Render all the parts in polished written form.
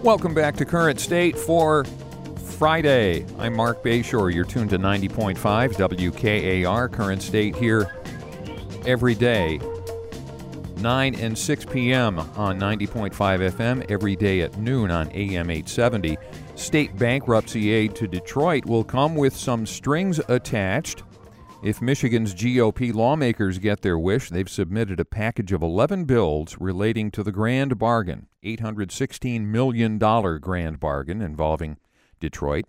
Welcome back to Current State for Friday. I'm Mark Bayshore. You're tuned to 90.5 WKAR. Current State here every day, 9 and 6 p.m. on 90.5 FM, every day at noon on AM 870. State bankruptcy aid to Detroit will come with some strings attached. If Michigan's GOP lawmakers get their wish, they've submitted a package of 11 bills relating to the grand bargain, $816 million grand bargain involving Detroit.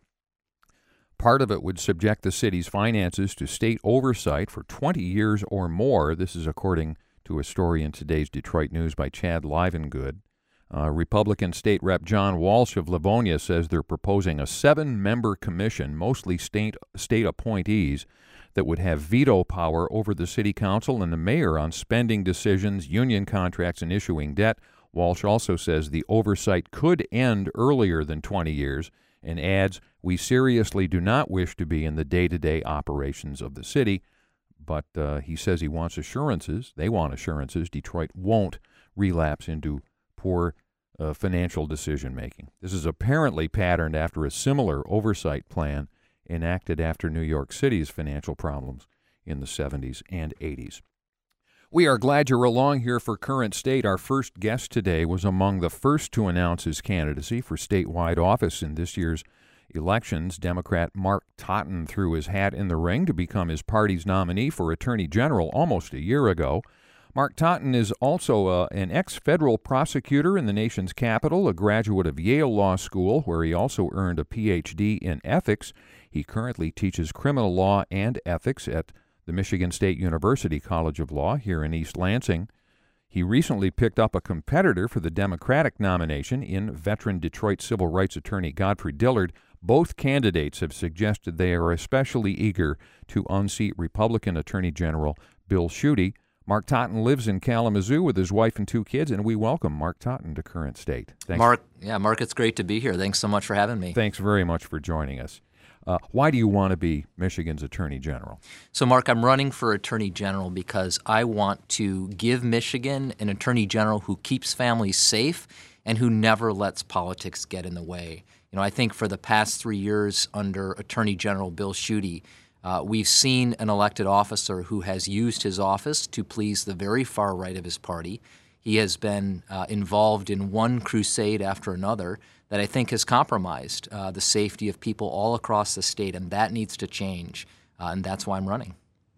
Part of it would subject the city's finances to state oversight for 20 years or more. This is according to a story in today's Detroit News by Chad Livengood. Republican State Rep John Walsh of Livonia says they're proposing a 7-member commission, mostly state appointees, that would have veto power over the city council and the mayor on spending decisions, union contracts, and issuing debt. Walsh also says the oversight could end earlier than 20 years and adds, "We seriously do not wish to be in the day-to-day operations of the city." But he says he wants assurances. They want assurances Detroit won't relapse into poor financial decision-making. This is apparently patterned after a similar oversight plan enacted after New York City's financial problems in the 70s and 80s. We are glad you're along here for Current State. Our first guest today was among the first to announce his candidacy for statewide office in this year's elections. Democrat Mark Totten threw his hat in the ring to become his party's nominee for Attorney General almost a year ago. Mark Totten is also an ex-federal prosecutor in the nation's capital, a graduate of Yale Law School, where he also earned a Ph.D. in ethics. He currently teaches criminal law and ethics at the Michigan State University College of Law here in East Lansing. He recently picked up a competitor for the Democratic nomination in veteran Detroit civil rights attorney Godfrey Dillard. Both candidates have suggested they are especially eager to unseat Republican Attorney General Bill Schuette. Mark Totten lives in Kalamazoo with his wife and 2 kids, and we welcome Mark Totten to Current State. Thanks. Mark, it's great to be here. Thanks so much for having me. Thanks very much for joining us. Why do you want to be Michigan's Attorney General? So, Mark, I'm running for Attorney General because I want to give Michigan an Attorney General who keeps families safe and who never lets politics get in the way. You know, I think for the past 3 years under Attorney General Bill Schuette, we've seen an elected officer who has used his office to please the very far right of his party. He has been involved in one crusade after another that I think has compromised the safety of people all across the state, and that needs to change, and that's why I'm running.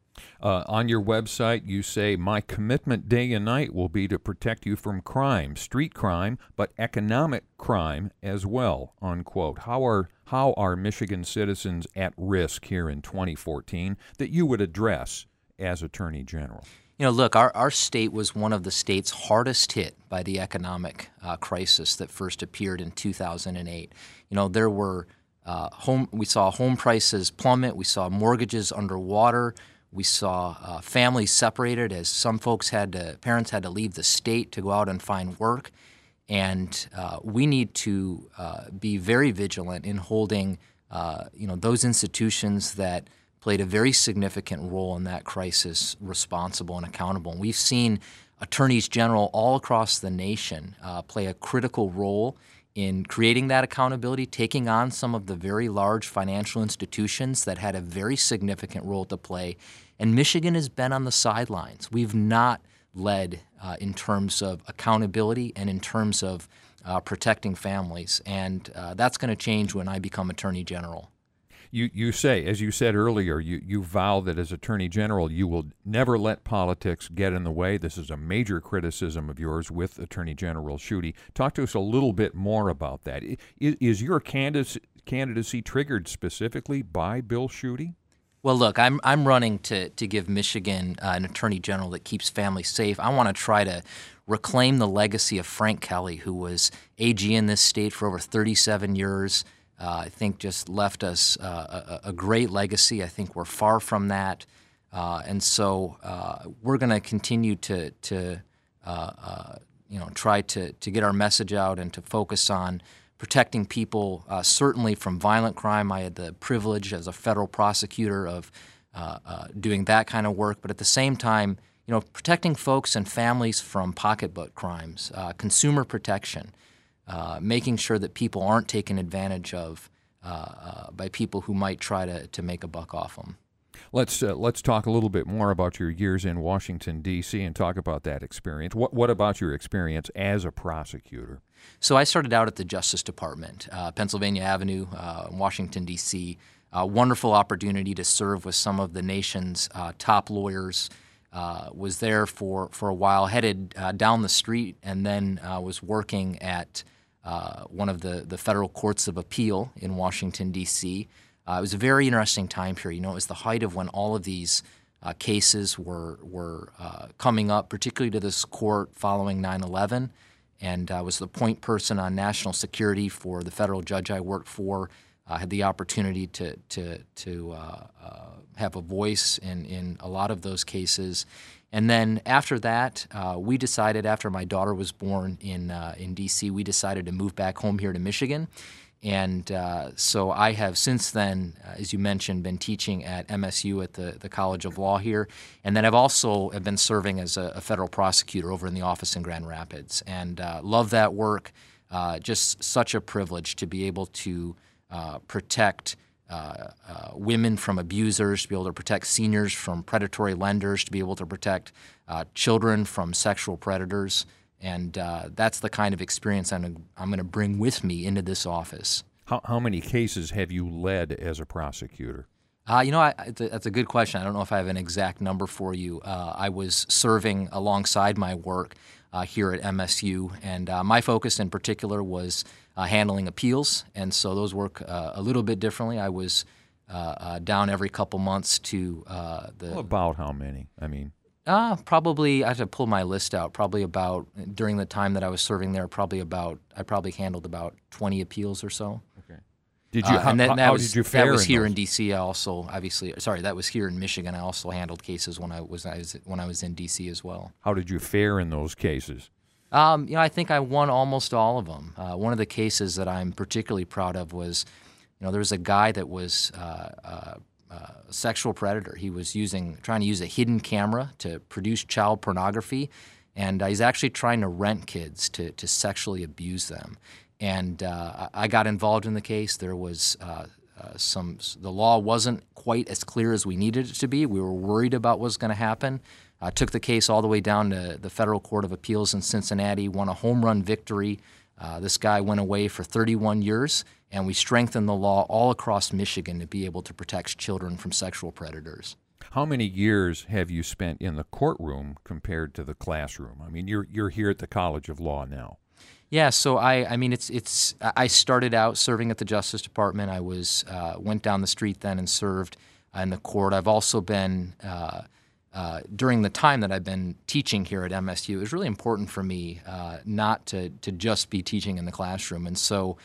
On your website, you say, "My commitment day and night will be to protect you from crime, street crime, but economic crime as well," unquote. How are Michigan citizens at risk here in 2014 that you would address as Attorney General? You know, look, our state was one of the states hardest hit by the economic crisis that first appeared in 2008. You know, there were we saw home prices plummet. We saw mortgages underwater. We saw families separated as some parents had to leave the state to go out and find work. And we need to be very vigilant in holding, those institutions that played a very significant role in that crisis responsible and accountable. And we've seen attorneys general all across the nation play a critical role in creating that accountability, taking on some of the very large financial institutions that had a very significant role to play. And Michigan has been on the sidelines. We've not led in terms of accountability and in terms of protecting families. And that's going to change when I become Attorney General. You say, as you said earlier, you vow that as Attorney General you will never let politics get in the way. This is a major criticism of yours with Attorney General Schuette. Talk to us a little bit more about that. Is your candidacy triggered specifically by Bill Schuette? Well, look, I'm running to give Michigan an Attorney General that keeps families safe. I want to try to reclaim the legacy of Frank Kelly, who was AG in this state for over 37 years. I think just left us a great legacy. I think we're far from that. And so we're going to continue to try to get our message out and to focus on protecting people, certainly from violent crime. I had the privilege as a federal prosecutor of doing that kind of work. But at the same time, protecting folks and families from pocketbook crimes, consumer protection. making sure that people aren't taken advantage of by people who might try to make a buck off them. Let's talk a little bit more about your years in Washington, D.C. and talk about that experience. What about your experience as a prosecutor? So I started out at the Justice Department, Pennsylvania Avenue, Washington, D.C. Wonderful opportunity to serve with some of the nation's top lawyers. Was there for a while, headed down the street, and then was working at one of the federal courts of appeal in Washington, D.C. It was a very interesting time period. It was the height of when all of these cases were coming up, particularly to this court following 9/11, and I was the point person on national security for the federal judge I worked for. I had the opportunity to have a voice in a lot of those cases. And then after that, we decided, after my daughter was born in D.C., we decided to move back home here to Michigan. And so I have since then, as you mentioned, been teaching at MSU at the College of Law here. And then I've also been serving as a federal prosecutor over in the office in Grand Rapids. And love that work. Just such a privilege to be able to protect women from abusers, to be able to protect seniors from predatory lenders, to be able to protect children from sexual predators. And that's the kind of experience I'm going to bring with me into this office. How many cases have you led as a prosecutor? That's a good question. I don't know if I have an exact number for you. I was serving alongside my work here at MSU, and my focus in particular was handling appeals, and so those work a little bit differently. I was down every couple months to Well, about how many? I mean, probably, I have to pull my list out, probably about, during the time that I was serving there, I probably handled about 20 appeals or so. okay. Did you? How did you fare? That was here those? in D.C. I also, obviously, sorry, that was here in Michigan. I also handled cases when I was in D.C. as well. How did you fare in those cases? I think I won almost all of them. One of the cases that I'm particularly proud of was, there was a guy that was a sexual predator. He was trying to use a hidden camera to produce child pornography, and he's actually trying to rent kids to sexually abuse them. And I got involved in the case. There was the law wasn't quite as clear as we needed it to be. We were worried about what was going to happen. Took the case all the way down to the Federal Court of Appeals in Cincinnati, won a home run victory. This guy went away for 31 years, and we strengthened the law all across Michigan to be able to protect children from sexual predators. How many years have you spent in the courtroom compared to the classroom? I mean, you're here at the College of Law now. Yeah, so I started out serving at the Justice Department. I went down the street then and served in the court. I've also been during the time that I've been teaching here at MSU, it was really important for me not to just be teaching in the classroom. And so,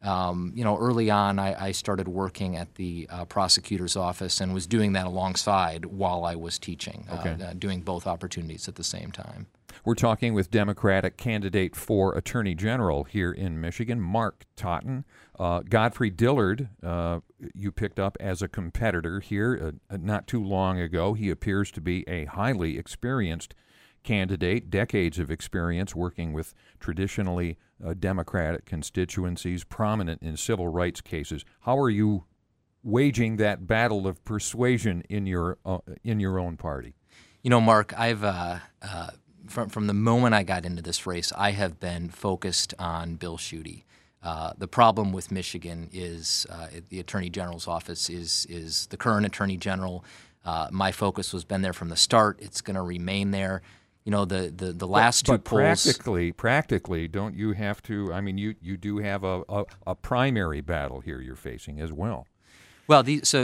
early on, I started working at the prosecutor's office and was doing that alongside while I was teaching, doing both opportunities at the same time. We're talking with Democratic candidate for Attorney General here in Michigan, Mark Totten. Godfrey Dillard, you picked up as a competitor here not too long ago. He appears to be a highly experienced candidate, decades of experience working with traditionally Democratic constituencies, prominent in civil rights cases. How are you waging that battle of persuasion in your own party? Mark, I've from the moment I got into this race, I have been focused on Bill Schuette. The problem with Michigan is the Attorney General's office is the current Attorney General. My focus has been there from the start. It's going to remain there. The last two polls. Practically, don't you have to? I mean, you do have a primary battle here you're facing as well. Well,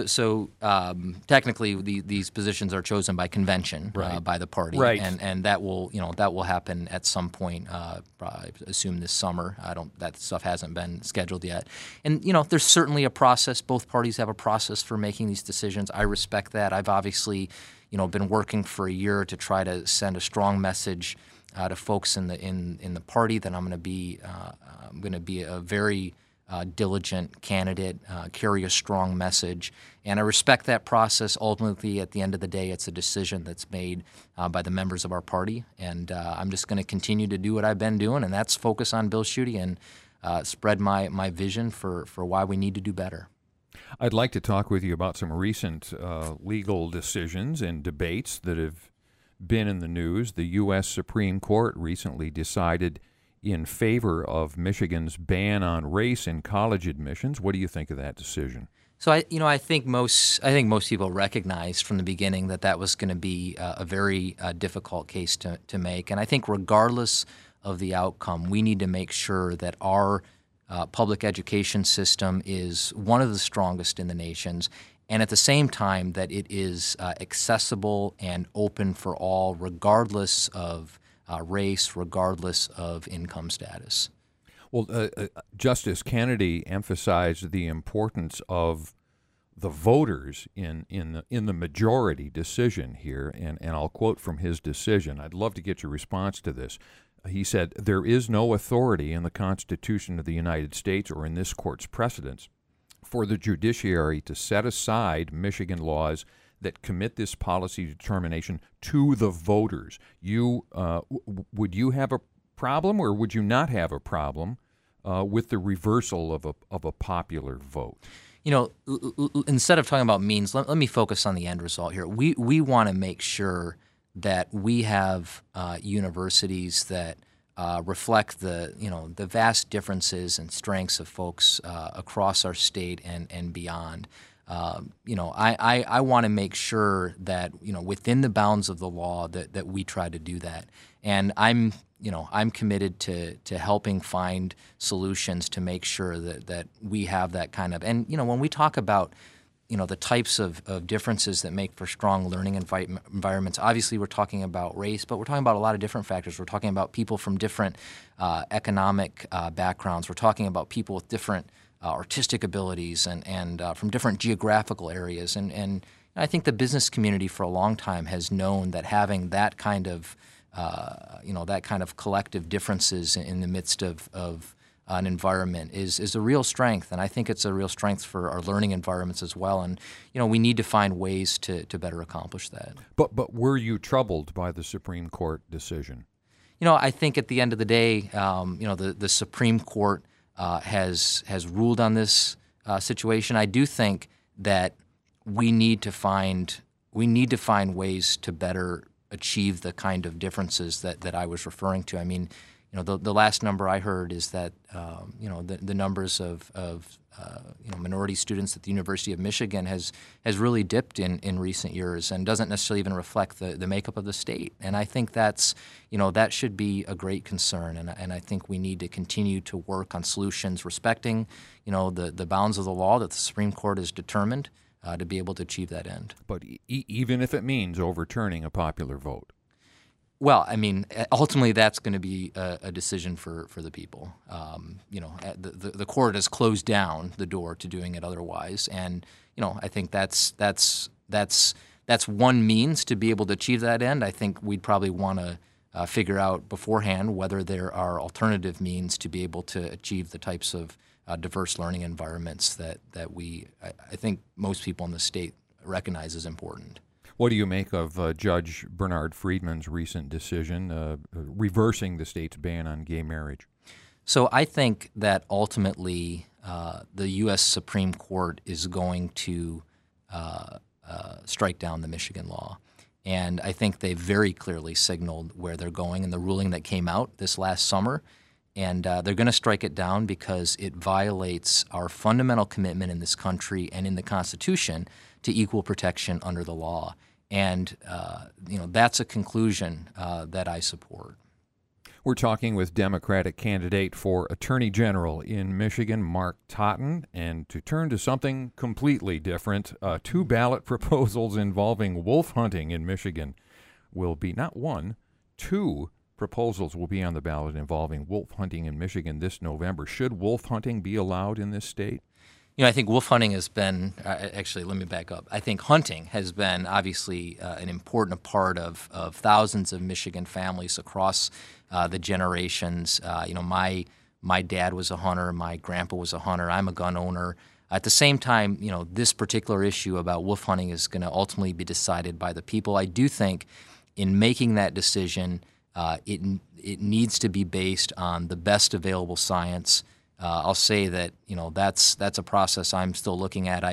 technically, these positions are chosen by convention, right, by the party, right, and that will happen at some point. I assume this summer. That stuff hasn't been scheduled yet, and there's certainly a process. Both parties have a process for making these decisions. I respect that. I've obviously, been working for a year to try to send a strong message to folks in the party that I'm going to be a very diligent candidate, carry a strong message, and I respect that process. Ultimately, at the end of the day, it's a decision that's made by the members of our party, and I'm just going to continue to do what I've been doing, and that's focus on Bill Schuette and spread my vision for why we need to do better. I'd like to talk with you about some recent legal decisions and debates that have been in the news. The U.S. Supreme Court recently decided in favor of Michigan's ban on race in college admissions. What do you think of that decision? So I think most people recognized from the beginning that was going to be a very difficult case to make, and I think regardless of the outcome, we need to make sure that our public education system is one of the strongest in the nations, and at the same time that it is accessible and open for all, regardless of race, regardless of income status. Well, Justice Kennedy emphasized the importance of the voters in the majority decision here, and I'll quote from his decision. I'd love to get your response to this. He said, "There is no authority in the Constitution of the United States or in this court's precedents for the judiciary to set aside Michigan laws that commit this policy determination to the voters." Would you have a problem, or would you not have a problem with the reversal of a popular vote? Instead of talking about means, let me focus on the end result here. We want to make sure that we have universities that reflect the vast differences and strengths of folks across our state and beyond. I want to make sure that within the bounds of the law that we try to do that, and I'm committed to helping find solutions to make sure that we have that kind of, and when we talk about the types of differences that make for strong learning environments, obviously we're talking about race, but we're talking about a lot of different factors. We're talking about people from different economic backgrounds. We're talking about people with different artistic abilities and from different geographical areas. And I think the business community for a long time has known that having that kind of collective differences in the midst of an environment is a real strength, and I think it's a real strength for our learning environments as well. And we need to find ways to better accomplish that. But were you troubled by the Supreme Court decision? I think at the end of the day, the Supreme Court has ruled on this situation. I do think that we need to find ways to better achieve the kind of differences that I was referring to. I mean, the last number I heard is that the numbers of minority students at the University of Michigan has really dipped in recent years and doesn't necessarily even reflect the makeup of the state. And I think that should be a great concern. And I think we need to continue to work on solutions respecting the bounds of the law that the Supreme Court has determined to be able to achieve that end. But even if it means overturning a popular vote. Well, I mean, ultimately, that's going to be a decision for the people. The court has closed down the door to doing it otherwise, and I think that's one means to be able to achieve that end. I think we'd probably want to figure out beforehand whether there are alternative means to be able to achieve the types of diverse learning environments that I think most people in the state recognize as important. What do you make of Judge Bernard Friedman's recent decision reversing the state's ban on gay marriage? So I think that ultimately the U.S. Supreme Court is going to strike down the Michigan law. And I think they very clearly signaled where they're going in the ruling that came out this last summer. And they're going to strike it down because it violates our fundamental commitment in this country and in the Constitution to equal protection under the law. And, that's a conclusion that I support. We're talking with Democratic candidate for Attorney General in Michigan, Mark Totten. And to turn to something completely different, 2 ballot proposals involving wolf hunting in Michigan will be not 1, 2 proposals will be on the ballot involving wolf hunting in Michigan this November. Should wolf hunting be allowed in this state? I think wolf hunting has been, actually, let me back up. I think hunting has been obviously an important part of thousands of Michigan families across the generations. My dad was a hunter. My grandpa was a hunter. I'm a gun owner. At the same time, this particular issue about wolf hunting is going to ultimately be decided by the people. I do think in making that decision, it needs to be based on the best available science I'll say that that's a process I'm still looking at.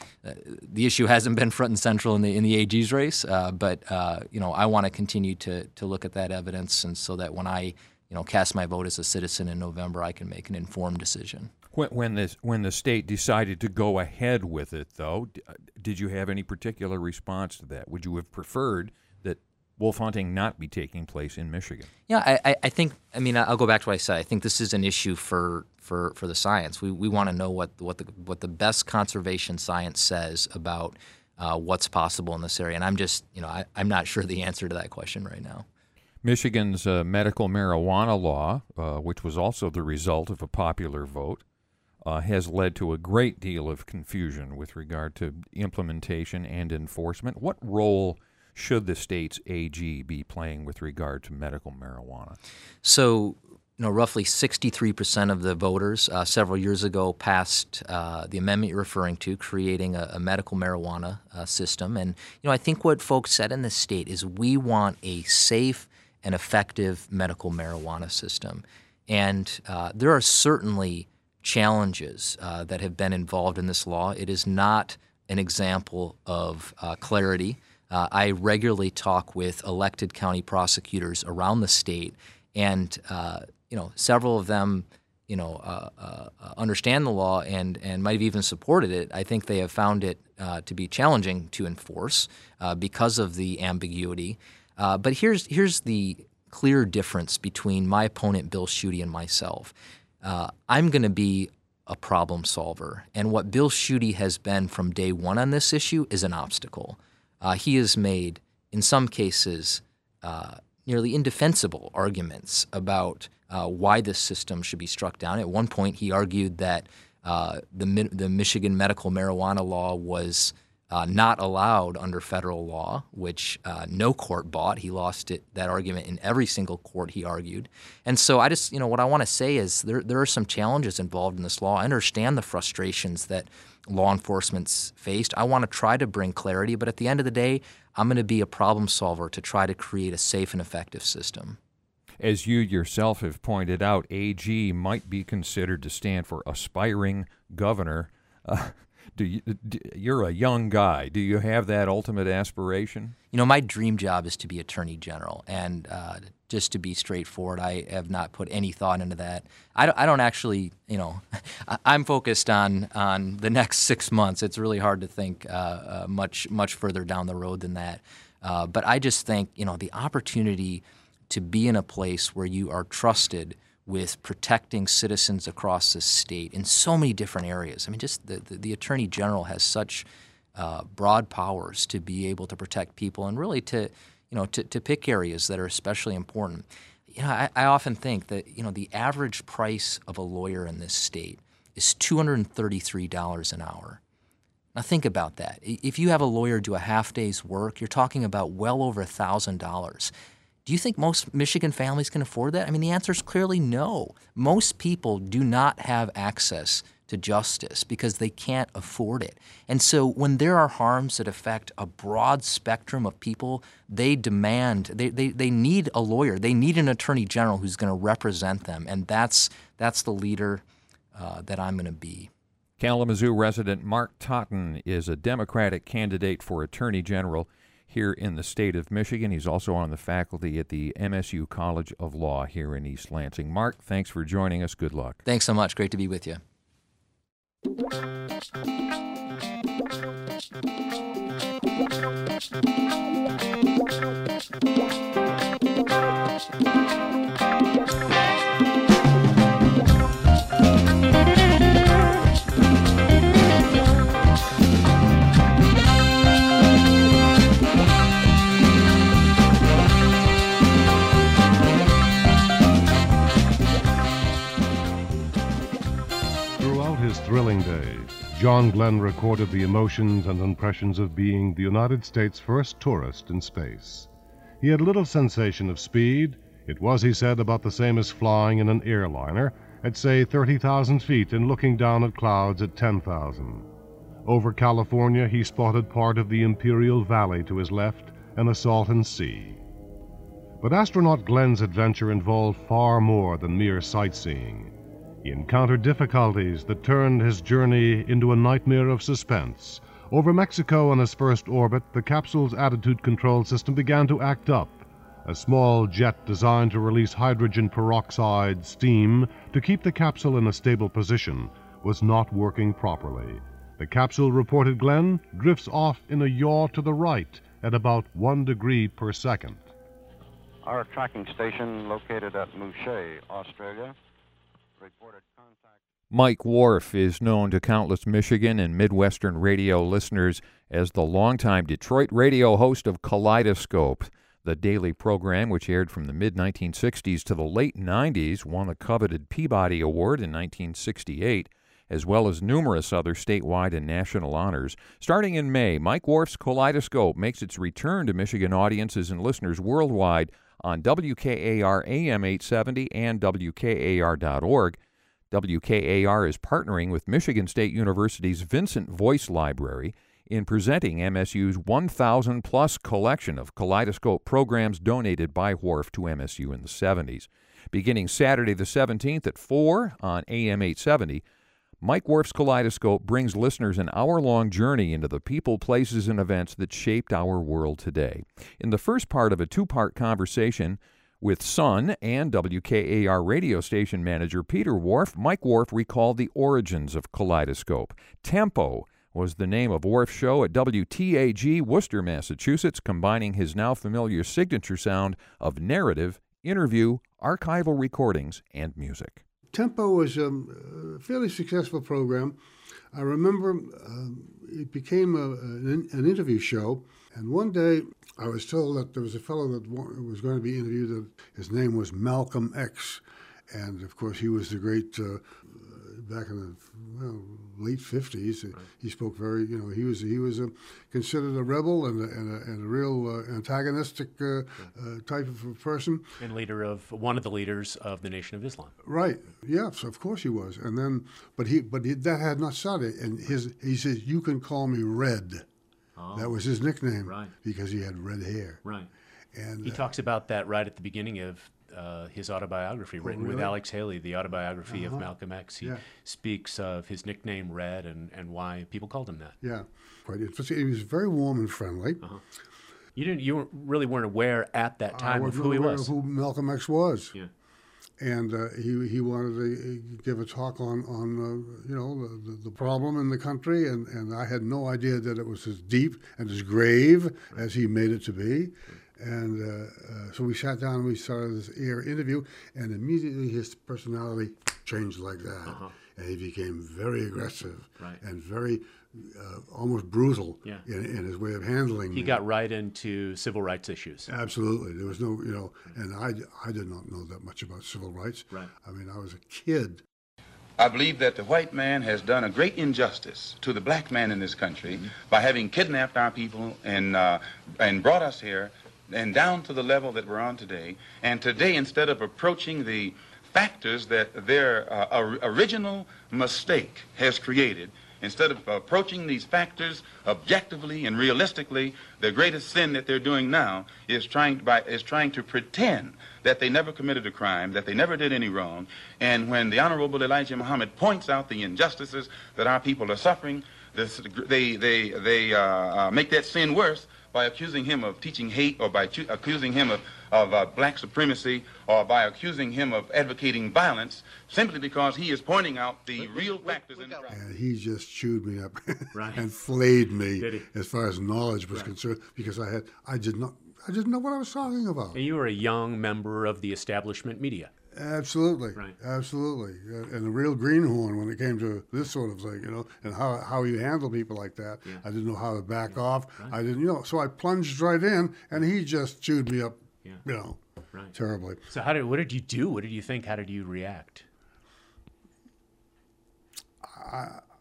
The issue hasn't been front and central in the AG's race, but I want to continue to look at that evidence, and so that when I cast my vote as a citizen in November, I can make an informed decision. When the state decided to go ahead with it, though, did you have any particular response to that? Would you have preferred that wolf hunting not be taking place in Michigan? Yeah, I think. I'll go back to what I said. I think this is an issue for the science. We want to know what the best conservation science says about what's possible in this area, and I'm not sure the answer to that question right now. Michigan's medical marijuana law, which was also the result of a popular vote, has led to a great deal of confusion with regard to implementation and enforcement. What role should the state's AG be playing with regard to medical marijuana? So, roughly 63% of the voters several years ago passed the amendment you're referring to, creating a medical marijuana system. And, I think what folks said in this state is we want a safe and effective medical marijuana system. And there are certainly challenges that have been involved in this law. It is not an example of clarity. I regularly talk with elected county prosecutors around the state, and several of them understand the law and might have even supported it. I think they have found it to be challenging to enforce because of the ambiguity. But here's the clear difference between my opponent, Bill Schuette, and myself. I'm going to be a problem solver, and what Bill Schuette has been from day one on this issue is an obstacle. He has made, in some cases, nearly indefensible arguments about why this system should be struck down. At one point, he argued that the Michigan medical marijuana law was not allowed under federal law, which no court bought. He lost that argument in every single court he argued. And so I just, what I want to say is there are some challenges involved in this law. I understand the frustrations that law enforcement's faced. I want to try to bring clarity, but at the end of the day, I'm going to be a problem solver to try to create a safe and effective system. As you yourself have pointed out, AG might be considered to stand for aspiring governor. You're a young guy. Do you have that ultimate aspiration? My dream job is to be Attorney General, and just to be straightforward, I have not put any thought into that. I don't actually, I'm focused on the next 6 months. It's really hard to think much further down the road than that. But I just think, the opportunity to be in a place where you are trusted with protecting citizens across the state in so many different areas. Just the Attorney General has such broad powers to be able to protect people and really to pick areas that are especially important. I often think that, the average price of a lawyer in this state is $233 an hour. Now think about that. If you have a lawyer do a half day's work, you're talking about well over $1,000. Do you think most Michigan families can afford that? The answer is clearly no. Most people do not have access to justice because they can't afford it. And so when there are harms that affect a broad spectrum of people, they demand, they need a lawyer. They need an attorney general who's going to represent them. And that's the leader that I'm going to be. Kalamazoo resident Mark Totten is a Democratic candidate for attorney general here in the state of Michigan. He's also on the faculty at the MSU College of Law here in East Lansing. Mark, thanks for joining us. Good luck. Thanks so much. Great to be with you. Thrilling day, John Glenn recorded the emotions and impressions of being the United States' first tourist in space. He had little sensation of speed. It was, he said, about the same as flying in an airliner at, say, 30,000 feet and looking down at clouds at 10,000. Over California, he spotted part of the Imperial Valley to his left and the Salton Sea. But astronaut Glenn's adventure involved far more than mere sightseeing. He encountered difficulties that turned his journey into a nightmare of suspense. Over Mexico on his first orbit, the capsule's attitude control system began to act up. A small jet designed to release hydrogen peroxide steam to keep the capsule in a stable position was not working properly. The capsule, reported Glenn, drifts off in a yaw to the right at about 1 degree per second. Our tracking station located at Mouchet, Australia, reported contact. Mike Wharf is known to countless Michigan and Midwestern radio listeners as the longtime Detroit radio host of Kaleidoscope. The daily program, which aired from the mid-1960s to the late 90s, won the coveted Peabody Award in 1968, as well as numerous other statewide and national honors. Starting in May, Mike Wharf's Kaleidoscope makes its return to Michigan audiences and listeners worldwide on WKAR AM 870 and WKAR.org. WKAR is partnering with Michigan State University's Vincent Voice Library in presenting MSU's 1,000-plus collection of Kaleidoscope programs donated by Wharf to MSU in the 70s. Beginning Saturday the 17th at 4 on AM 870, Mike Wharf's Kaleidoscope brings listeners an hour-long journey into the people, places, and events that shaped our world today. In the first part of a two-part conversation with Sun and WKAR radio station manager Peter Wharf, Mike Wharf recalled the origins of Kaleidoscope. Tempo was the name of Wharf's show at WTAG, Worcester, Massachusetts, combining his now familiar signature sound of narrative, interview, archival recordings, and music. Tempo was a fairly successful program. I remember it became an interview show, and one day I was told that there was a fellow that was going to be interviewed. His name was Malcolm X, and of course he was the great, back in the late 50s. Right. He spoke very, he was considered a rebel and a real antagonistic type of person. And one of the leaders of the Nation of Islam. Right. Yes, of course he was. And then, but that had not started. And he says, "You can call me Red." Oh. That was his nickname, right? Because he had red hair. Right. And he talks about that right at the beginning of his autobiography, written with Alex Haley, the autobiography of Malcolm X. He speaks of his nickname Red and why people called him that. Yeah, quite interesting. He was very warm and friendly. You really weren't aware at that time of who he was. Who Malcolm X was. Yeah. And he wanted to give a talk on the problem in the country, and I had no idea that it was as deep and as grave as he made it to be. And so we sat down and we started this interview, and immediately his personality changed like that. And he became very aggressive and very almost brutal in his way of handling. He got right into civil rights issues. Absolutely. There was no, and I did not know that much about civil rights. Right. I mean, I was a kid. I believe that the white man has done a great injustice to the black man in this country by having kidnapped our people and brought us here and down to the level that we're on today. And today, instead of approaching the factors that their original mistake has created, instead of approaching these factors objectively and realistically, the greatest sin that they're doing now is trying to pretend that they never committed a crime, that they never did any wrong. And when the Honorable Elijah Muhammad points out the injustices that our people are suffering, they make that sin worse by accusing him of teaching hate, or by accusing him of black supremacy, or by accusing him of advocating violence, simply because he is pointing out the real factors in the crime. And he just chewed me up and flayed me as far as knowledge was concerned, because I didn't know what I was talking about. And you were a young member of the establishment media. Absolutely, absolutely, and a real greenhorn when it came to this sort of thing, and how you handle people like that. Yeah. I didn't know how to back off. I didn't, so I plunged right in, and he just chewed me up, terribly. So what did you do? What did you think? How did you react?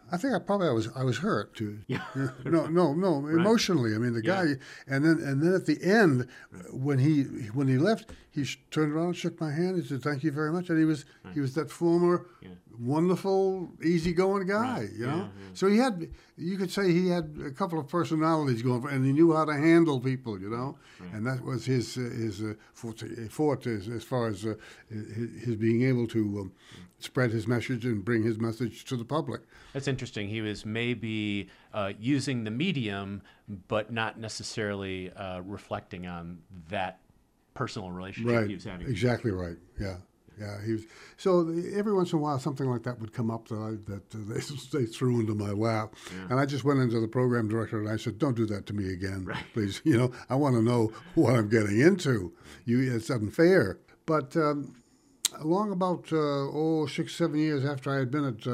I think I was hurt too. Yeah. No, right. Emotionally. I mean, the guy, and then at the end, when he left, he turned around and shook my hand. He said, "Thank you very much." And he was that former, wonderful, easygoing guy. You know, so you could say he had a couple of personalities going for, and he knew how to handle people. You know, and that was his forte as far as his being able to spread his message and bring his message to the public. That's interesting. He was maybe using the medium, but not necessarily reflecting on that personal relationship he was having. Exactly right. Yeah. He was. So every once in a while, something like that would come up that they threw into my lap, and I just went into the program director and I said, "Don't do that to me again, please. You know, I want to know what I'm getting into. It's unfair." But along about 6-7 years after I had been at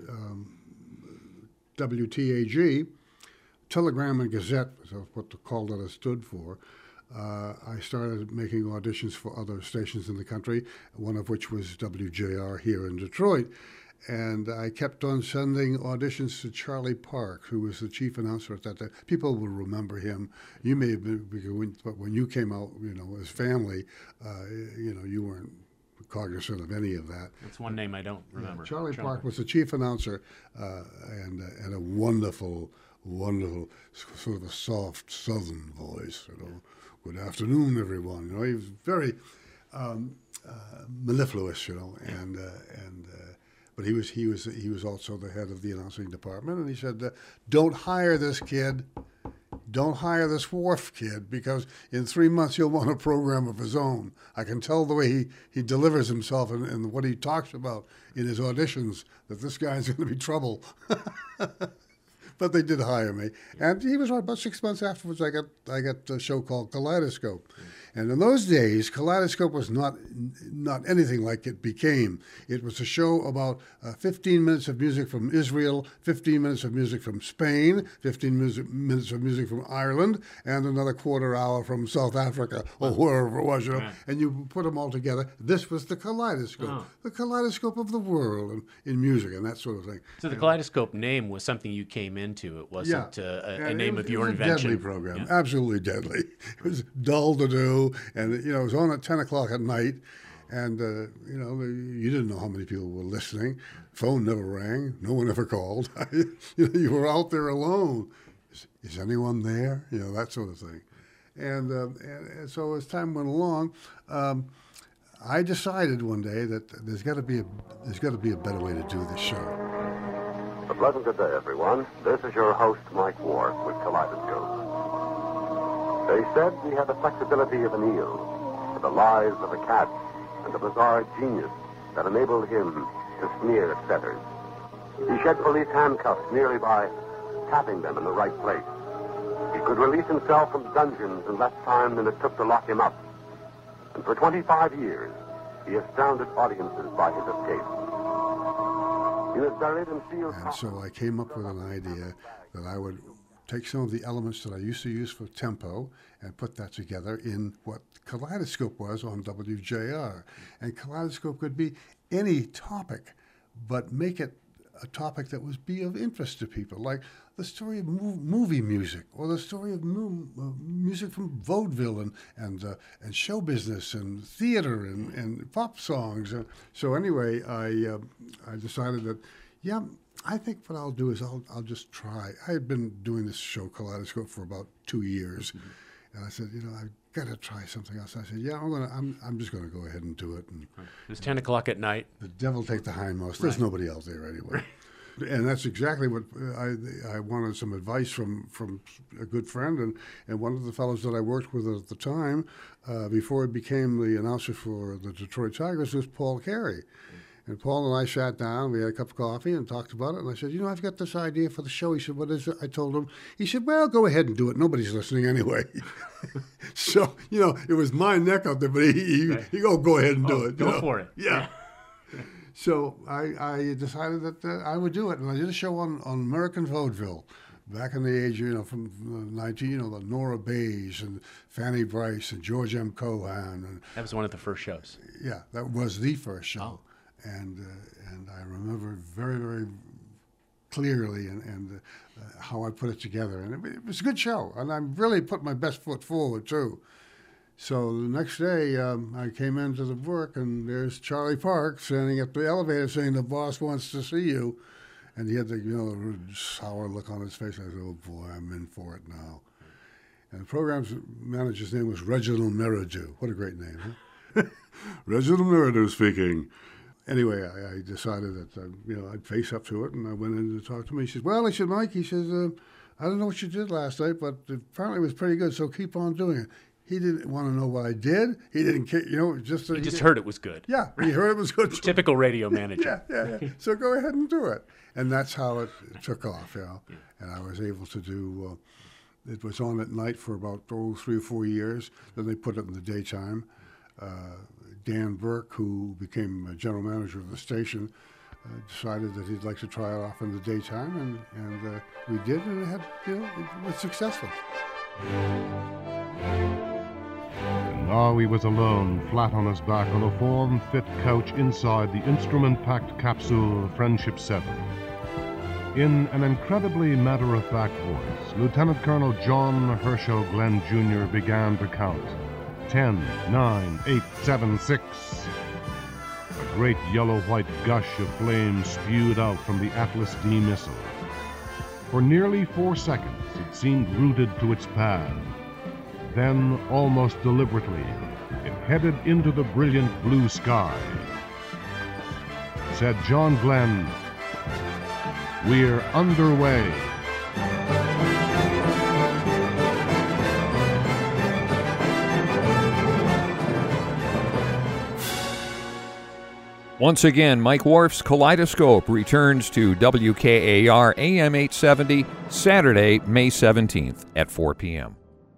WTAG, Telegram and Gazette was what the call letter stood for. I started making auditions for other stations in the country, one of which was WJR here in Detroit. And I kept on sending auditions to Charlie Park, who was the chief announcer at that time. People will remember him. You may have been, but when you came out, as family, you weren't cognizant of any of that. That's one name I don't remember. Charlie Park was the chief announcer and a wonderful, sort of a soft Southern voice. Good afternoon, everyone. He was very mellifluous, but he was also the head of the announcing department, and he said, "Don't hire this kid. Don't hire this Wharf kid, because in 3 months he'll want a program of his own. I can tell the way he delivers himself and what he talks about in his auditions that this guy's going to be trouble." But they did hire me, and he was right. About 6 months afterwards, I got a show called Kaleidoscope, and in those days, Kaleidoscope was not anything like it became. It was a show about 15 minutes of music from Israel, 15 minutes of music from Spain, 15 minutes of music from Ireland, and another quarter hour from South Africa or wherever it was. And you put them all together. This was the Kaleidoscope, the kaleidoscope of the world in music and that sort of thing. So the Kaleidoscope name was something you came into. It wasn't a name of your invention. It was a deadly program, absolutely deadly. It was dull to do, and it was on at 10 o'clock at night, and you didn't know how many people were listening. Phone never rang. No one ever called. You were out there alone. Is anyone there? That sort of thing. And so as time went along, I decided one day that there's got to be a better way to do this show. A pleasant good day, everyone. This is your host, Mike Ward, with Kaleidoscope. They said he had the flexibility of an eel, the lies of a cat, and the bizarre genius that enabled him to sneer at setters. He shed police handcuffs merely by tapping them in the right place. He could release himself from dungeons in less time than it took to lock him up. And for 25 years, he astounded audiences by his escape. And so I came up with an idea that I would take some of the elements that I used to use for tempo and put that together in what Kaleidoscope was on WJR. And Kaleidoscope could be any topic, but make it a topic that would be of interest to people, like the story of movie music, or the story of music from vaudeville and show business and theater and pop songs. So anyway, I decided that, I think what I'll do is I'll just try. I had been doing this show Kaleidoscope for about 2 years, and I said, I've got to try something else. I said, I'm just going to go ahead and do it. And it was 10 o'clock at night. The devil take the hindmost. There's nobody else there anyway. And that's exactly what I wanted some advice from a good friend. And one of the fellows that I worked with at the time, before he became the announcer for the Detroit Tigers, was Paul Carey. And Paul and I sat down, we had a cup of coffee and talked about it. And I said, I've got this idea for the show. He said, what is it? I told him. He said, well, go ahead and do it. Nobody's listening anyway. So, it was my neck out there, but he go ahead and do it. Go for it. Yeah. So I decided that I would do it. And I did a show on American vaudeville back in the age, from the Nora Bayes and Fanny Bryce and George M. Cohan. And that was one of the first shows. Yeah, that was the first show. And I remember very, very clearly and how I put it together. And it was a good show, and I really put my best foot forward, too. So the next day, I came into the work, and there's Charlie Park standing at the elevator saying, "The boss wants to see you." And he had the sour look on his face. I said, "Oh, boy, I'm in for it now." And the program's manager's name was Reginald Meridew. What a great name, huh? Reginald Meridew speaking. Anyway, I decided that, I'd face up to it, and I went in to talk to him. He said, "Well," he said, "Mike," he says, "I don't know what you did last night, but apparently it was pretty good, so keep on doing it." He didn't want to know what I did. He didn't care, just he just heard it was good. Yeah, he heard it was good. Typical radio manager. Yeah. So go ahead and do it. And that's how it took off, And I was able to do, it was on at night for about 3 or 4 years. Then they put it in the daytime. Dan Burke, who became general manager of the station, decided that he'd like to try it off in the daytime, and we did, and it was successful. And now he was alone, flat on his back on a form-fit couch inside the instrument-packed capsule Friendship 7. In an incredibly matter-of-fact voice, Lieutenant Colonel John Herschel Glenn Jr. began to count. 10, 9, 8, 7, 6. A great yellow-white gush of flame spewed out from the Atlas D missile. For nearly 4 seconds, it seemed rooted to its pad. Then, almost deliberately, it headed into the brilliant blue sky. Said John Glenn, "We're underway." Once again, Mike Wharf's Kaleidoscope returns to WKAR AM 870 Saturday, May 17th at 4 p.m.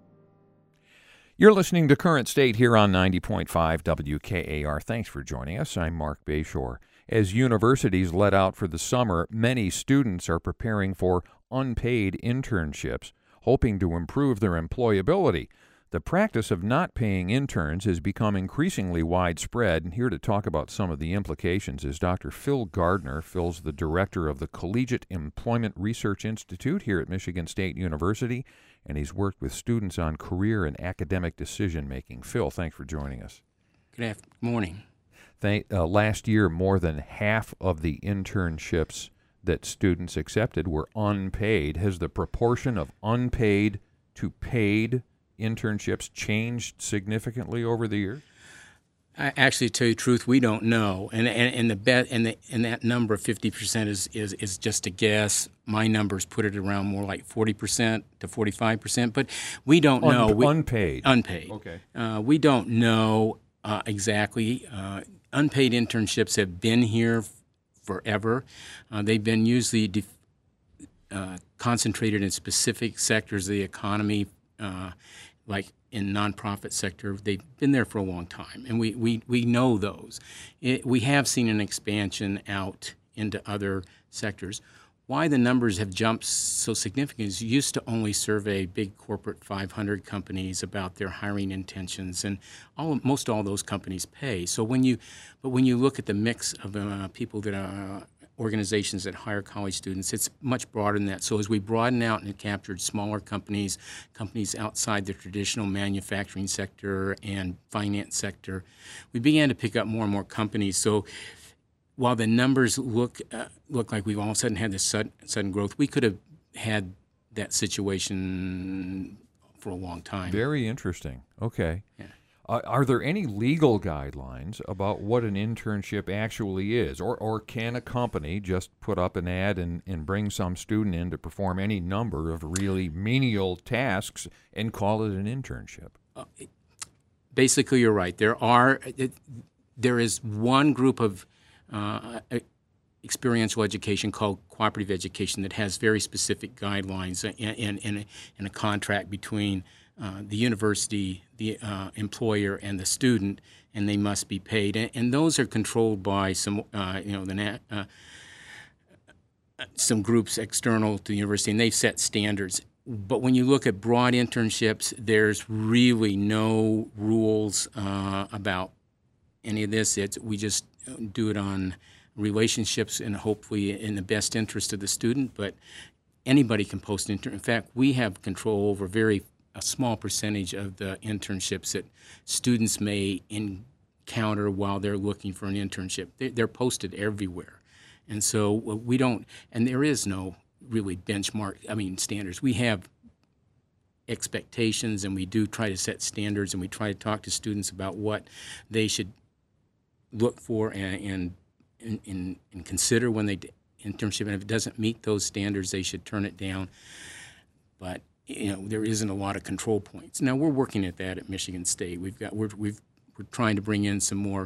You're listening to Current State here on 90.5 WKAR. Thanks for joining us. I'm Mark Bayshore. As universities let out for the summer, many students are preparing for unpaid internships, hoping to improve their employability. The practice of not paying interns has become increasingly widespread, and here to talk about some of the implications is Dr. Phil Gardner. Phil's the director of the Collegiate Employment Research Institute here at Michigan State University, and he's worked with students on career and academic decision-making. Phil, thanks for joining us. Good morning. Last year, more than half of the internships that students accepted were unpaid. Has the proportion of unpaid to paid internships changed significantly over the years? Actually, to tell you the truth, we don't know, and that number of 50% is just a guess. My numbers put it around more like 40% to 45%, but we don't know. Unpaid. Okay. We don't know exactly. Unpaid internships have been here forever. They've been usually concentrated in specific sectors of the economy. Like in nonprofit sector, they've been there for a long time, and we know those. We have seen an expansion out into other sectors. Why the numbers have jumped so significantly is you used to only survey big corporate 500 companies about their hiring intentions, and most all those companies pay. So when you look at the mix of people that are organizations that hire college students, it's much broader than that. So as we broaden out and captured smaller companies outside the traditional manufacturing sector and finance sector, we began to pick up more and more companies. So while the numbers look like we've all of a sudden had this sudden growth, we could have had that situation for a long time. Very interesting. Okay. Yeah. Are there any legal guidelines about what an internship actually is? Or can a company just put up an ad and bring some student in to perform any number of really menial tasks and call it an internship? Basically, you're right. There is one group of experiential education called cooperative education that has very specific guidelines in a contract between the university, the employer, and the student, and they must be paid. And those are controlled by some groups external to the university, and they've set standards. But when you look at broad internships, there's really no rules about any of this. We just do it on relationships and hopefully in the best interest of the student, but anybody can post an intern. In fact, we have control over a small percentage of the internships that students may encounter while they're looking for an internship. They're posted everywhere. And so we don't, and there is no really standards. We have expectations, and we do try to set standards, and we try to talk to students about what they should look for and consider when they internship. And if it doesn't meet those standards, they should turn it down. But there isn't a lot of control points. Now we're working at that at Michigan State. We're trying to bring in some more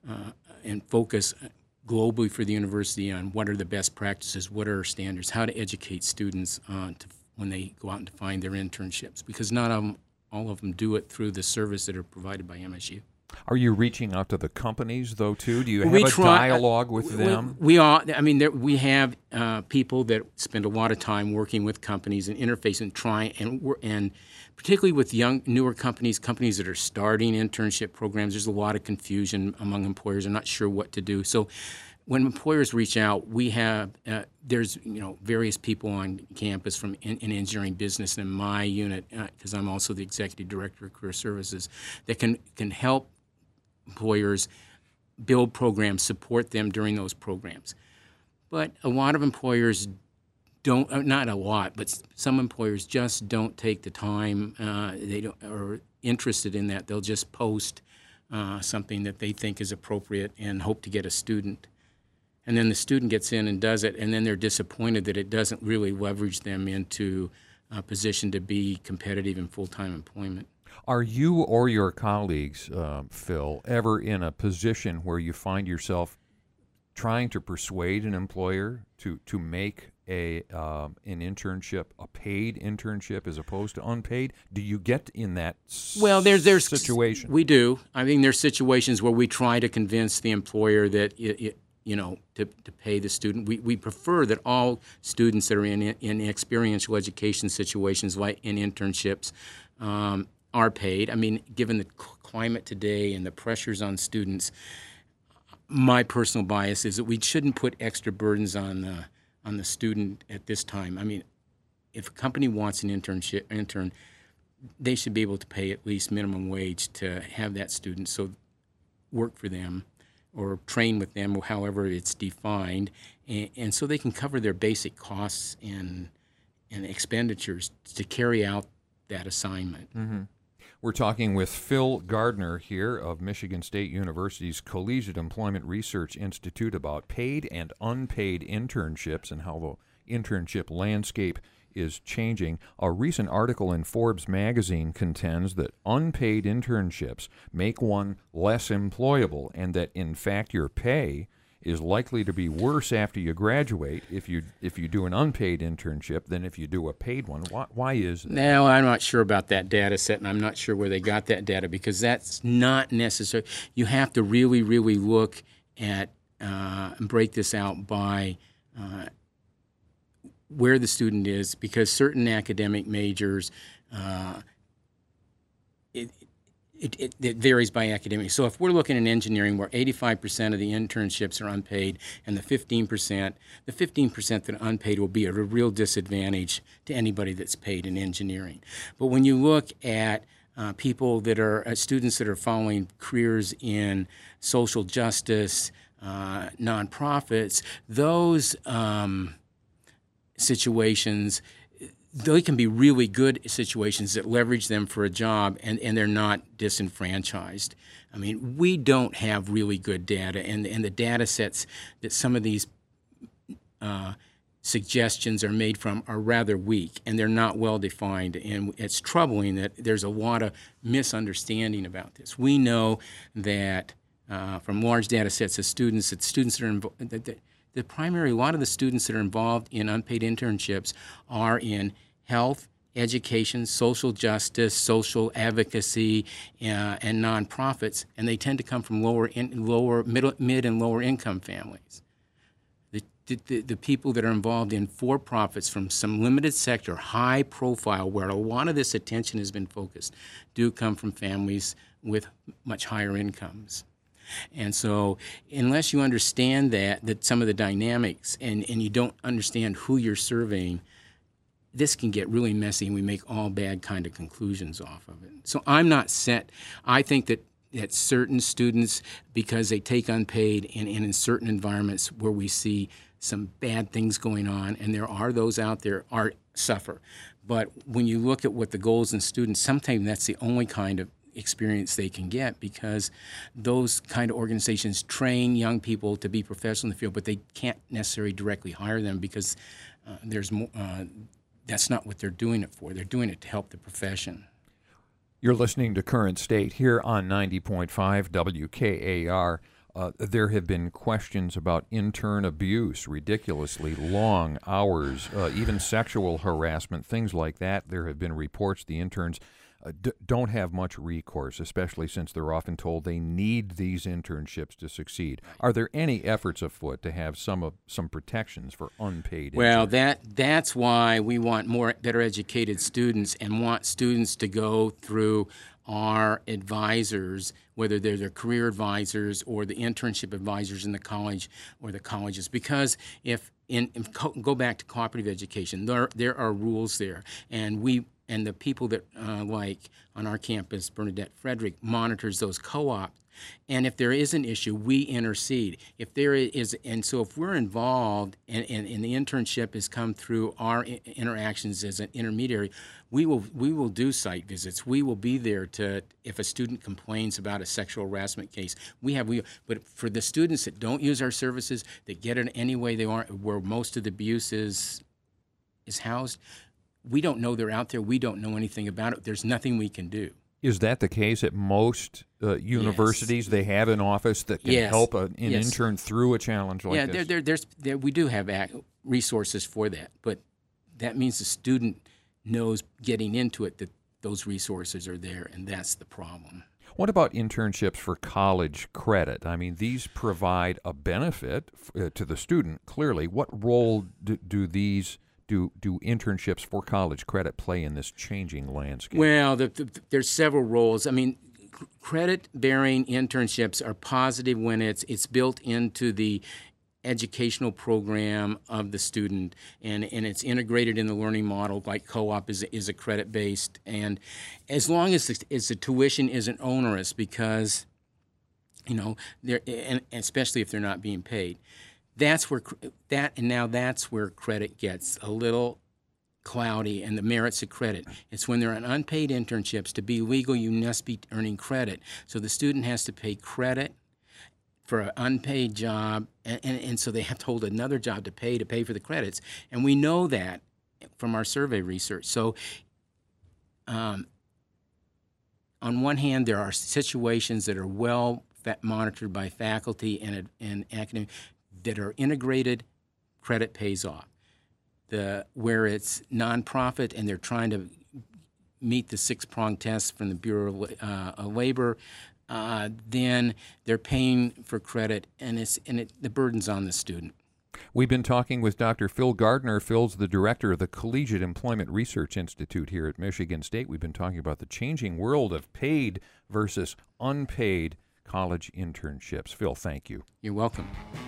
and focus globally for the university on what are the best practices, what are our standards, how to educate students when they go out and find their internships, because not all of them do it through the service that are provided by MSU. Are you reaching out to the companies, though, too? Do you have a dialogue with them? We are. I mean, we have people that spend a lot of time working with companies and interfacing, and particularly with newer companies that are starting internship programs. There's a lot of confusion among employers. They're not sure what to do. So when employers reach out, we have there's various people on campus from in engineering business and in my unit, because I'm also the executive director of career services, that can help employers build programs, support them during those programs. But a lot of employers don't, not a lot, but some employers just don't take the time, they don't are interested in that. They'll just post something that they think is appropriate and hope to get a student. And then the student gets in and does it, and then they're disappointed that it doesn't really leverage them into a position to be competitive in full-time employment. Are you or your colleagues, Phil, ever in a position where you find yourself trying to persuade an employer to make an internship a paid internship as opposed to unpaid? Do you get in that there's situation? We do. I mean, there's situations where we try to convince the employer that to pay the student. We prefer that all students that are in experiential education situations, like in internships, are paid. I mean, given the climate today and the pressures on students, my personal bias is that we shouldn't put extra burdens on the student at this time. I mean, if a company wants an intern, they should be able to pay at least minimum wage to have that student work for them or train with them, or however it's defined, and so they can cover their basic costs and expenditures to carry out that assignment. Mm-hmm. We're talking with Phil Gardner here of Michigan State University's Collegiate Employment Research Institute about paid and unpaid internships and how the internship landscape is changing. A recent article in Forbes magazine contends that unpaid internships make one less employable and that, in fact, your pay is likely to be worse after you graduate if you do an unpaid internship than if you do a paid one. Why is that? Now, I'm not sure about that data set, and I'm not sure where they got that data, because that's not necessary. You have to really, really look at and break this out by where the student is, because certain academic majors, it varies by academic. So if we're looking at engineering where 85% of the internships are unpaid and the 15% that are unpaid will be at a real disadvantage to anybody that's paid in engineering. But when you look at people that are students that are following careers in social justice, nonprofits, those situations, they can be really good situations that leverage them for a job, and they're not disenfranchised. I mean, we don't have really good data, and the data sets that some of these suggestions are made from are rather weak, and they're not well defined, and it's troubling that there's a lot of misunderstanding about this. We know that from large data sets of students, that students that are involved, a lot of the students that are involved in unpaid internships are in health, education, social justice, social advocacy, and nonprofits, and they tend to come from mid and lower income families. The people that are involved in for-profits from some limited sector, high profile, where a lot of this attention has been focused, do come from families with much higher incomes. And so unless you understand that some of the dynamics and you don't understand who you're surveying, this can get really messy, and we make all bad kind of conclusions off of it. So I'm not set. I think that certain students, because they take unpaid and in certain environments where we see some bad things going on, and there are those out there, suffer. But when you look at what the goals in students, sometimes that's the only kind of experience they can get, because those kind of organizations train young people to be professional in the field, but they can't necessarily directly hire them because there's more. That's not what they're doing it for. They're doing it to help the profession. You're listening to Current State here on 90.5 WKAR. There have been questions about intern abuse, ridiculously long hours, even sexual harassment, things like that. There have been reports the interns don't have much recourse, especially since they're often told they need these internships to succeed. Are there any efforts afoot to have some protections for unpaid interns? Well, that's why we want better educated students, and want students to go through our advisors, whether they're their career advisors or the internship advisors in the college or the colleges. Because go back to cooperative education, there are rules there, and the people that, like on our campus, Bernadette Frederick, monitors those co-ops. And if there is an issue, we intercede. If there is, and so if we're involved and the internship has come through our interactions as an intermediary, we will do site visits. We will be there if a student complains about a sexual harassment case. But for the students that don't use our services, that get it any way they want, where most of the abuse is housed, we don't know they're out there. We don't know anything about it. There's nothing we can do. Is that the case at most universities? Yes. They have an office that can help an intern through a challenge like this? We do have resources for that, but that means the student knows getting into it that those resources are there, and that's the problem. What about internships for college credit? I mean, these provide a benefit to the student, clearly. What role do internships for college credit play in this changing landscape? Well, there's several roles. I mean, credit-bearing internships are positive when it's built into the educational program of the student, and it's integrated in the learning model, like co-op is a credit-based. And as long as the tuition isn't onerous, because, and especially if they're not being paid. That's where credit gets a little cloudy, and the merits of credit. It's when they're on unpaid internships. To be legal, you must be earning credit. So the student has to pay credit for an unpaid job, and so they have to hold another job to pay for the credits. And we know that from our survey research. So on one hand, there are situations that are well monitored by faculty and academic that are integrated, credit pays off. Where it's nonprofit and they're trying to meet the 6-pronged test from the Bureau of Labor, then they're paying for credit, and the burden's on the student. We've been talking with Dr. Phil Gardner. Phil's the director of the Collegiate Employment Research Institute here at Michigan State. We've been talking about the changing world of paid versus unpaid college internships. Phil, thank you. You're welcome.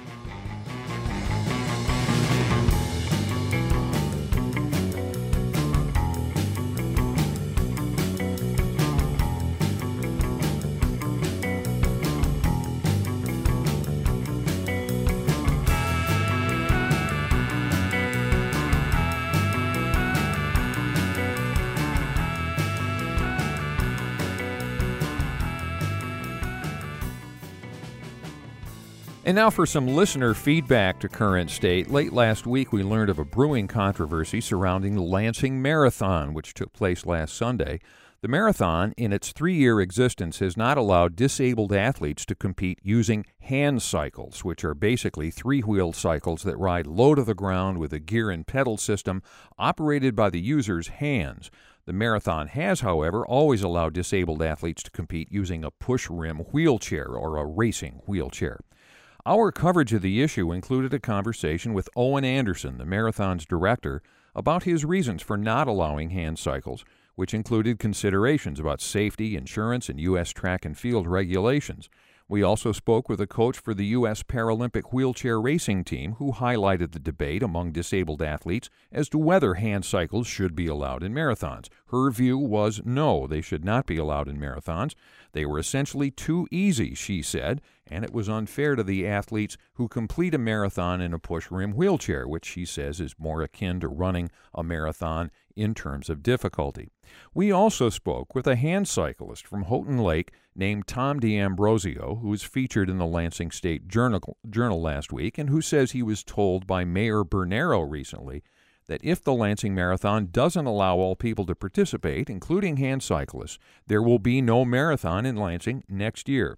And now for some listener feedback to Current State. Late last week, we learned of a brewing controversy surrounding the Lansing Marathon, which took place last Sunday. The marathon, in its 3-year existence, has not allowed disabled athletes to compete using hand cycles, which are basically 3-wheel cycles that ride low to the ground with a gear and pedal system operated by the user's hands. The marathon has, however, always allowed disabled athletes to compete using a push-rim wheelchair or a racing wheelchair. Our coverage of the issue included a conversation with Owen Anderson, the marathon's director, about his reasons for not allowing hand cycles, which included considerations about safety, insurance, and U.S. track and field regulations. We also spoke with a coach for the U.S. Paralympic wheelchair racing team who highlighted the debate among disabled athletes as to whether hand cycles should be allowed in marathons. Her view was no, they should not be allowed in marathons. They were essentially too easy, she said, and it was unfair to the athletes who complete a marathon in a push-rim wheelchair, which she says is more akin to running a marathon in terms of difficulty. We also spoke with a hand cyclist from Houghton Lake named Tom D'Ambrosio, who was featured in the Lansing State Journal last week, and who says he was told by Mayor Bernero recently that if the Lansing Marathon doesn't allow all people to participate, including hand cyclists, there will be no marathon in Lansing next year.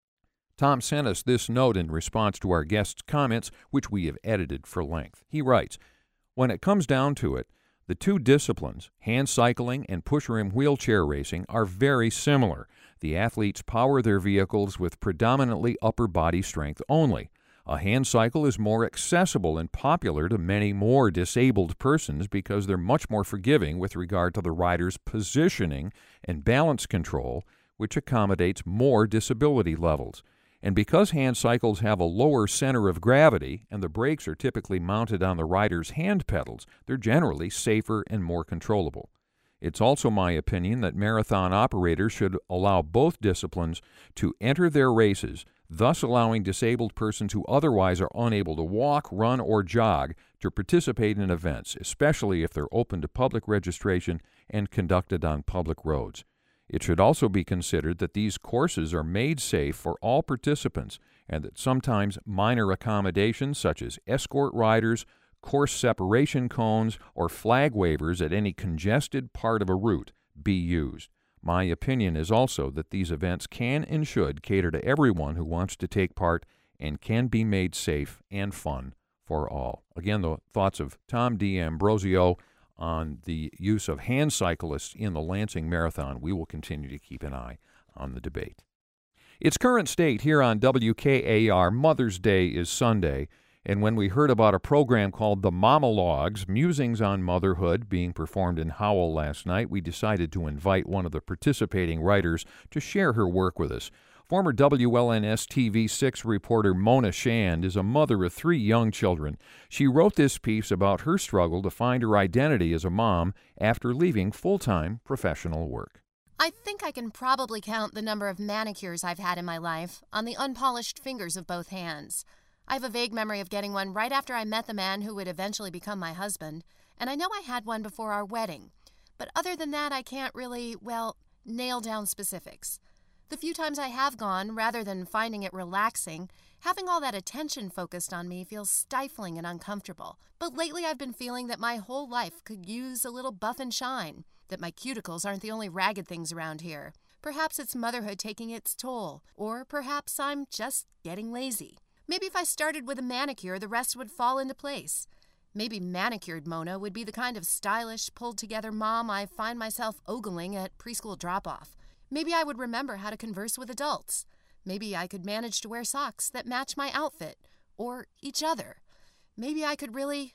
Tom sent us this note in response to our guest's comments, which we have edited for length. He writes, "When it comes down to it, the two disciplines, hand cycling and push-rim wheelchair racing, are very similar. The athletes power their vehicles with predominantly upper body strength only. A hand cycle is more accessible and popular to many more disabled persons because they're much more forgiving with regard to the rider's positioning and balance control, which accommodates more disability levels. And because hand cycles have a lower center of gravity and the brakes are typically mounted on the rider's hand pedals, they're generally safer and more controllable. It's also my opinion that marathon operators should allow both disciplines to enter their races, thus allowing disabled persons who otherwise are unable to walk, run, or jog to participate in events, especially if they're open to public registration and conducted on public roads. It should also be considered that these courses are made safe for all participants and that sometimes minor accommodations such as escort riders, course separation cones, or flag wavers at any congested part of a route be used. My opinion is also that these events can and should cater to everyone who wants to take part and can be made safe and fun for all." Again, the thoughts of Tom D'Ambrosio on the use of hand cyclists in the Lansing Marathon. We will continue to keep an eye on the debate. It's Current State here on WKAR. Mother's Day is Sunday, and when we heard about a program called The Momalogues, Musings on Motherhood, being performed in Howell last night, we decided to invite one of the participating writers to share her work with us. Former WLNS TV6 reporter Mona Shand is a mother of 3 young children. She wrote this piece about her struggle to find her identity as a mom after leaving full-time professional work. I think I can probably count the number of manicures I've had in my life on the unpolished fingers of both hands. I have a vague memory of getting one right after I met the man who would eventually become my husband, and I know I had one before our wedding. But other than that, I can't really, nail down specifics. The few times I have gone, rather than finding it relaxing, having all that attention focused on me feels stifling and uncomfortable. But lately I've been feeling that my whole life could use a little buff and shine, that my cuticles aren't the only ragged things around here. Perhaps it's motherhood taking its toll, or perhaps I'm just getting lazy. Maybe if I started with a manicure, the rest would fall into place. Maybe manicured Mona would be the kind of stylish, pulled-together mom I find myself ogling at preschool drop-off. Maybe I would remember how to converse with adults. Maybe I could manage to wear socks that match my outfit, or each other. Maybe I could really,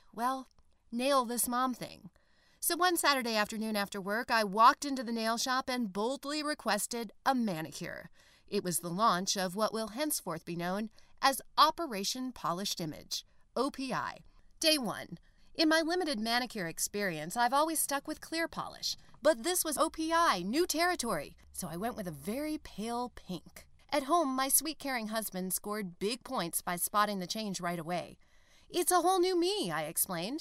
nail this mom thing. So one Saturday afternoon after work, I walked into the nail shop and boldly requested a manicure. It was the launch of what will henceforth be known as Operation Polished Image, OPI. Day 1. In my limited manicure experience, I've always stuck with clear polish. But this was OPI, new territory, so I went with a very pale pink. At home, my sweet, caring husband scored big points by spotting the change right away. "It's a whole new me," I explained.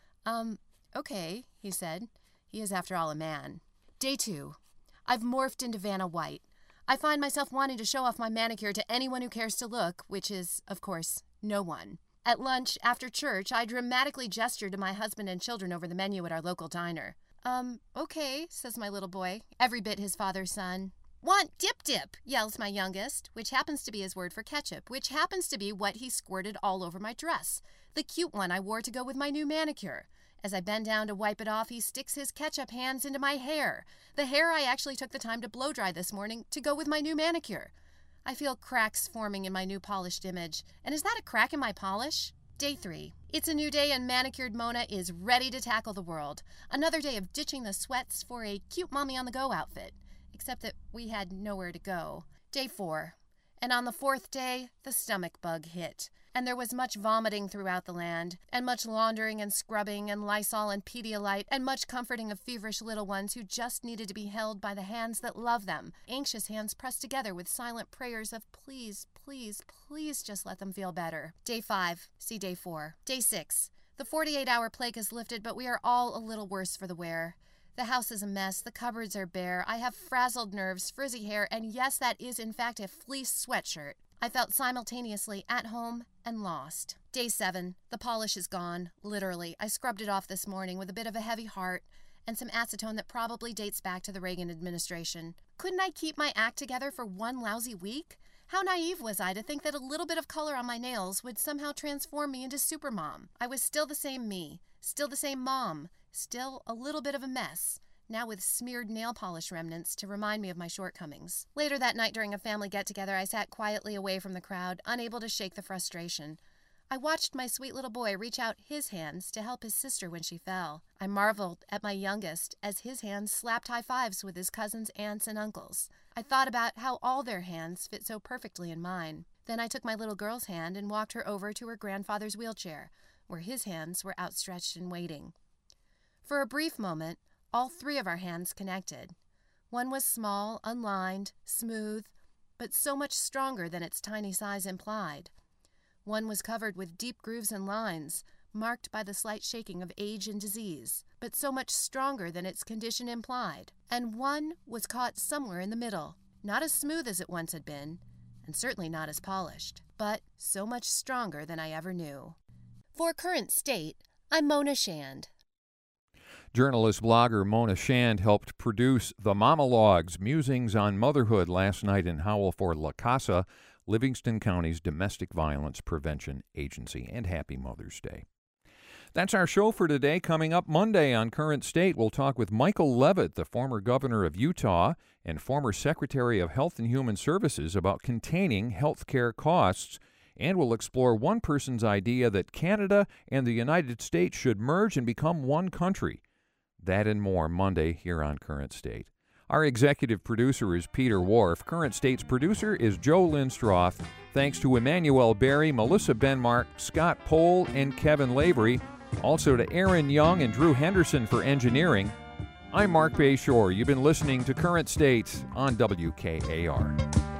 Okay, he said. He is, after all, a man. Day 2. I've morphed into Vanna White. I find myself wanting to show off my manicure to anyone who cares to look, which is, of course, no one. At lunch, after church, I dramatically gestured to my husband and children over the menu at our local diner. Okay, says my little boy, every bit his father's son. "Want dip-dip," yells my youngest, which happens to be his word for ketchup, which happens to be what he squirted all over my dress, the cute one I wore to go with my new manicure. As I bend down to wipe it off, he sticks his ketchup hands into my hair, the hair I actually took the time to blow-dry this morning to go with my new manicure. I feel cracks forming in my new polished image, and is that a crack in my polish? Day 3. It's a new day and manicured Mona is ready to tackle the world. Another day of ditching the sweats for a cute mommy-on-the-go outfit, except that we had nowhere to go. Day 4. And on the 4th day, the stomach bug hit. And there was much vomiting throughout the land, and much laundering and scrubbing and Lysol and Pedialyte, and much comforting of feverish little ones who just needed to be held by the hands that love them, anxious hands pressed together with silent prayers of please, please, please just let them feel better. Day 5, see Day 4. Day 6, the 48-hour plague is lifted, but we are all a little worse for the wear. The house is a mess, the cupboards are bare, I have frazzled nerves, frizzy hair, and yes, that is in fact a fleece sweatshirt. I felt simultaneously at home and lost. Day 7, the polish is gone, literally. I scrubbed it off this morning with a bit of a heavy heart and some acetone that probably dates back to the Reagan administration. Couldn't I keep my act together for one lousy week? How naive was I to think that a little bit of color on my nails would somehow transform me into supermom? I was still the same me, still the same mom, still a little bit of a mess, now with smeared nail polish remnants to remind me of my shortcomings. Later that night during a family get-together, I sat quietly away from the crowd, unable to shake the frustration. I watched my sweet little boy reach out his hands to help his sister when she fell. I marveled at my youngest as his hands slapped high fives with his cousins, aunts, and uncles. I thought about how all their hands fit so perfectly in mine. Then I took my little girl's hand and walked her over to her grandfather's wheelchair, where his hands were outstretched and waiting. For a brief moment, all 3 of our hands connected. One was small, unlined, smooth, but so much stronger than its tiny size implied. One was covered with deep grooves and lines, marked by the slight shaking of age and disease, but so much stronger than its condition implied. And one was caught somewhere in the middle, not as smooth as it once had been, and certainly not as polished, but so much stronger than I ever knew. For Current State, I'm Mona Shand. Journalist blogger Mona Shand helped produce the Momalogues, Musings on Motherhood, last night in Howell for La Casa, Livingston County's Domestic Violence Prevention Agency. And happy Mother's Day. That's our show for today. Coming up Monday on Current State, we'll talk with Michael Levitt, the former governor of Utah and former Secretary of Health and Human Services, about containing health care costs. And we'll explore one person's idea that Canada and the United States should merge and become one country. That and more Monday here on Current State. Our executive producer is Peter Wharf. Current State's producer is Joe Lindstroth. Thanks to Emmanuel Berry, Melissa Benmark, Scott Pohl, and Kevin Lavery. Also to Aaron Young and Drew Henderson for engineering. I'm Mark Bayshore. You've been listening to Current State on WKAR.